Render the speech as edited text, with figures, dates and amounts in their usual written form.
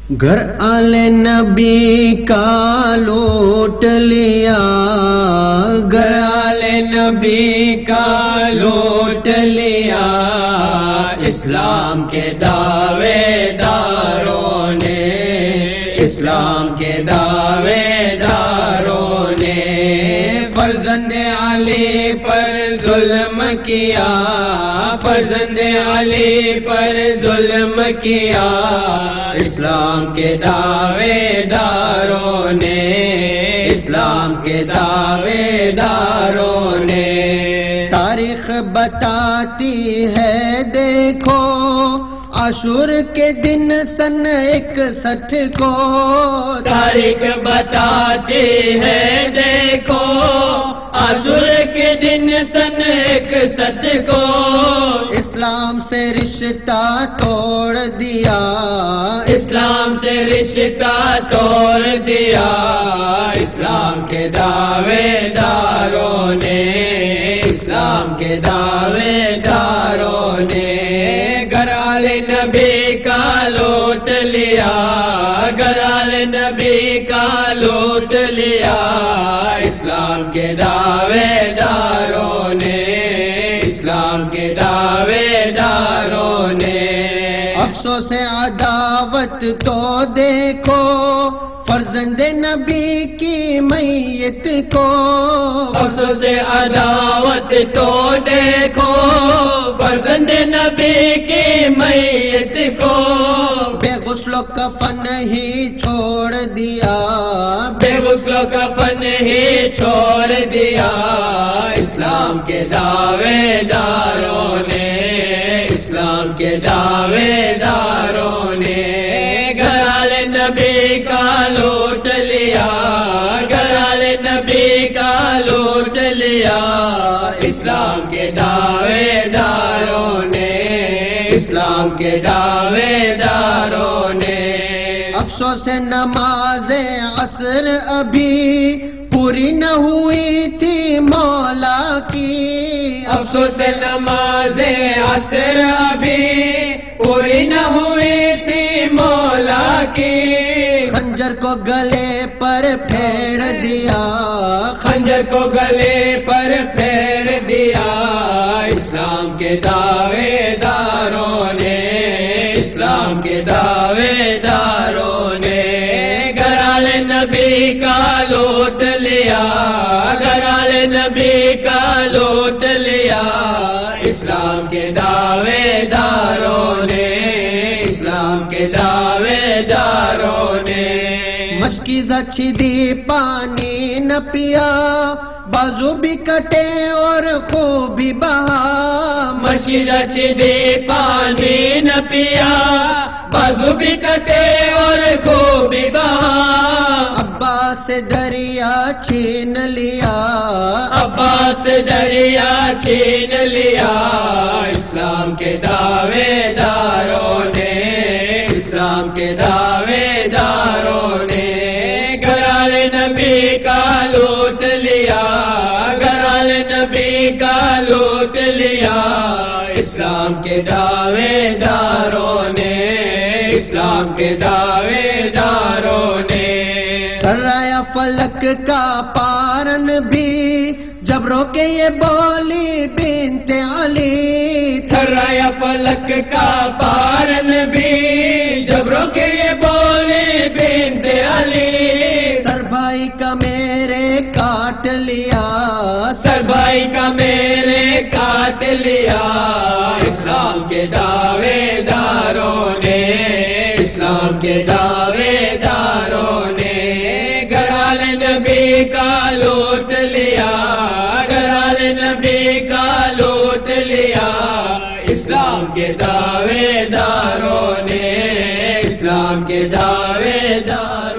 گھر آلے نبی کا لوٹ لیا، گھر آلے نبی کا لوٹ لیا، اسلام کے دعوے داروں نے، اسلام کے دعوے داروں نے فرزند علی پر ظلم کیا، فرزند علی پر ظلم کیا، اسلام کے دعوے داروں نے، اسلام کے دعوے داروں نے۔ تاریخ بتاتی ہے دیکھو عاشور کے دن سن 61 کو، تاریخ بتاتی ہے دیکھو عاشور کے دن سن 61 کو، اسلام سے رشتہ توڑ دیا، اسلام سے رشتہ توڑ دیا، اسلام کے دعوے داروں نے، اسلام کے دعوے داروں نے گھر آلے نبی کا لوٹ لیا، گھر آلے نبی کا لوٹ لیا، اسلام کے دعوے داروں نے، اسلام کے دعوے داروں نے۔ افسوس عداوت تو دیکھو فرزند نبی کی میت کو، افسوس عداوت تو دیکھو فرزند نبی کی میت کو، بے غسل و کفن ہی چھوڑ دیا، بے غسل و کفن ہی چھوڑ دیا، اسلام کے دعوے داروں نے، اسلام کے دعوے داروں نے گھر آلے نبی کا لوٹ لیا، گھر آلے نبی کا لوٹ لیا، اسلام کے دعوے داروں نے، اسلام کے دعوے داروں نے۔ افسوس نماز عصر ابھی پوری نہ ہوئی تھی مولا کی، افسوس نماز عصر ابھی پوری نہ ہوئی تھی مولا کی، خنجر کو گلے پر پھیڑ دیا، خنجر کو گلے پر پھیڑ دیا، اسلام کے دعوے داروں نے، اسلام کے دعوے داروں نے گھر آلے نبی کا لوٹ لیا، گھر آلے نبی کا لوٹ لیا، اسلام کے دعوے داروں نے، اسلام کے دعوے داروں نے۔ مشکیزہ چھدی پانی نہ پیا، بازو بھی کٹے اور خوب بھی بہا، مشکیزہ چھدی پانی نہ پیا، بازو بھی کٹے اور خوب بھی بہا، عباس دریا چھین لیا، عباس دریا چھین لیا، اسلام کے دعوے داروں نے، اسلام کے دعوے داروں نے گھر آلے نبی کا لوٹ لیا، گھر آلے نبی کا لوٹ لیا، اسلام کے دعوے داروں نے، اسلام کے دعوے داروں نے۔ تھرایا فلک کا پارن بھی جب روکے یہ بولی بنت علی، تھرایا فلک کا پارن بھی جب روکے یہ بولی بنت علی، سر بھائی کا میرے کاٹ لیا، سر بھائی کا میرے کاٹ لیا، اسلام کے دعوے داروں نے، اسلام کے دعوے داروں نے گھر آلے نبی کا لوٹ لیا، گھر آلے نبی کا لوٹ لیا، اسلام کے دعوے داروں نے، اسلام کے دعوے دار